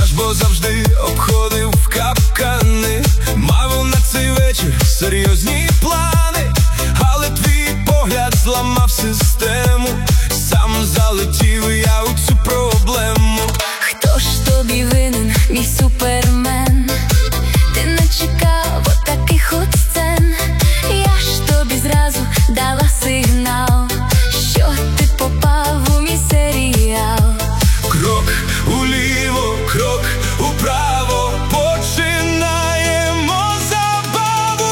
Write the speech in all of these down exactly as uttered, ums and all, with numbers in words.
Я ж бо завжди обходив капкани, мав на цей вечір серйозні плани, але твій погляд зламав систему, сам залетів я у цю проблему. Хто ж тобі винен, мій супермен? Ти не чекав отаких от сцен. Я ж тобі зразу дала сигнал, що ти попав у мій серіал. Крок уліво, крок управо, починаємо забаву.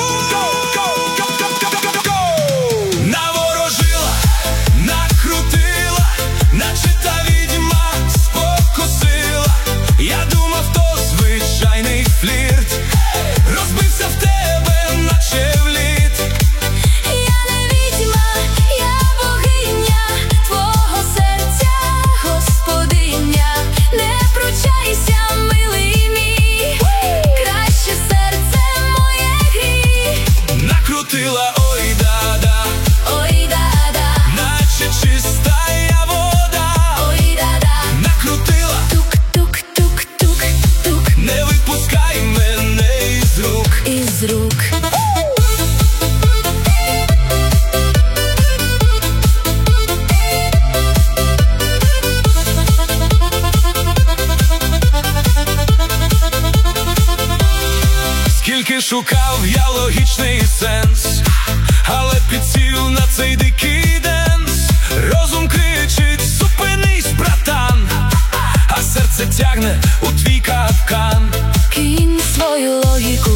Наворожила, накрутила, наче та відьма спокусила. Я думав, то звичайний флірт, розбився в тебе, наче в лід. Я не відьма, я богиня твого серця, господиня. Не пручайся, милий мій, краще серце моє грій. Накрутила, ой да-да, Ой, да-да, наче чистая вода. ой, да-да, Накрутила, тук-тук-тук-тук-тук не випускай мене із рук. із рук. Скільки шукав я логічний сенс, але підсів на цей дикий денс. Розум кричить: зупинись, братан, а серце тягне у твій капкан. Кинь свою логіку